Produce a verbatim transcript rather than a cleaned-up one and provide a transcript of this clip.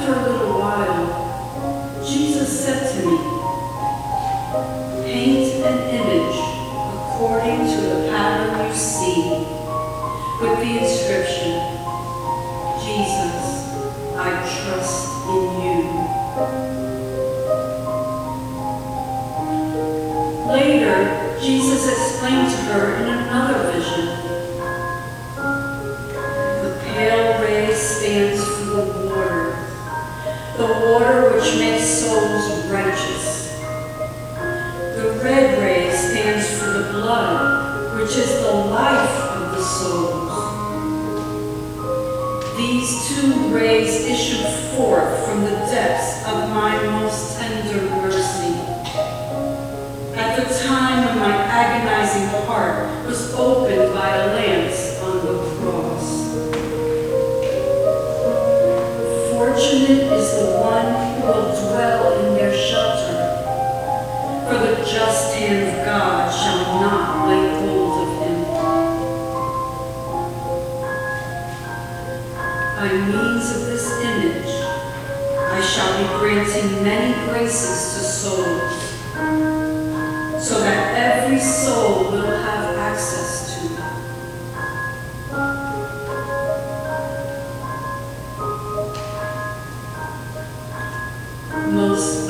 after a little while, Jesus said to me, "Paint an image according to the pattern you see, with the inscription, 'Jesus, I trust in you.'" Later, Jesus explained to her in another vision, "The pale ray stands for the water, the water which makes souls righteous. The red ray stands for the blood, which is the life of the souls. These two rays issue forth from the depths of my most tender mercy. At the time when my agonizing heart was opened by a lance on the cross. Fortunate is the one who will dwell in their shelter, for the just hand of God shall not lay hold of him. By means of this image, I shall be granting many graces to souls, so that every soul will have access to them. Most